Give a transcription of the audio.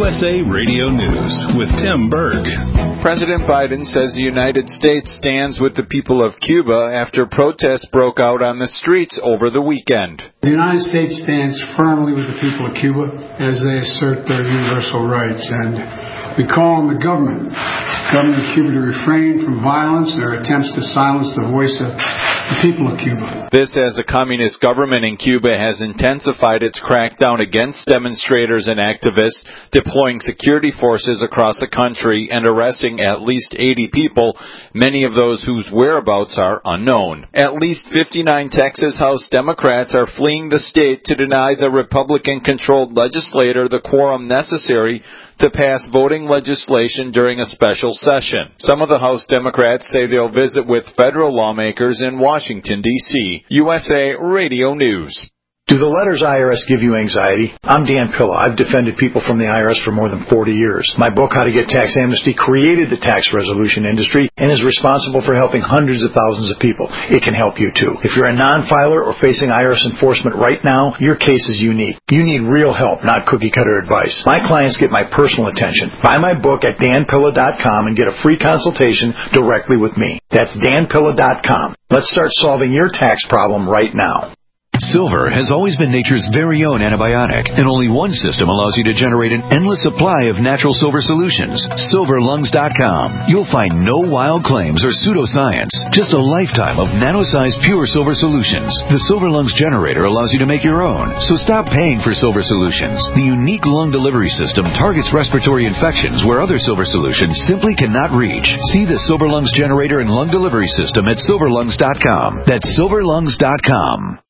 USA Radio News with Tim Berg. President Biden says the United States stands with the people of Cuba after protests broke out on the streets over the weekend. The United States stands firmly with the people of Cuba as they assert their universal rights, and we call on the government of Cuba to refrain from violence and their attempts to silence the voice of the people of Cuba. This as the communist government in Cuba has intensified its crackdown against demonstrators and activists, deploying security forces across the country and arresting at least 80 people, many of those whose whereabouts are unknown. At least 59 Texas House Democrats are fleeing the state to deny the Republican-controlled legislature the quorum necessary to pass voting legislation during a special session. Some of the House Democrats say they'll visit with federal lawmakers in Washington, D.C. USA Radio News. Do the letters IRS give you anxiety? I'm Dan Pilla. I've defended people from the IRS for more than 40 years. My book, How to Get Tax Amnesty, created the tax resolution industry and is responsible for helping hundreds of thousands of people. It can help you too. If you're a non-filer or facing IRS enforcement right now, your case is unique. You need real help, not cookie-cutter advice. My clients get my personal attention. Buy my book at danpilla.com and get a free consultation directly with me. That's danpilla.com. Let's start solving your tax problem right now. Silver has always been nature's very own antibiotic, and only one system allows you to generate an endless supply of natural silver solutions. SilverLungs.com. You'll find no wild claims or pseudoscience, just a lifetime of nano-sized pure silver solutions. The Silver Lungs generator allows you to make your own, so stop paying for silver solutions. The unique lung delivery system targets respiratory infections where other silver solutions simply cannot reach. See the Silver Lungs generator and lung delivery system at SilverLungs.com. That's SilverLungs.com.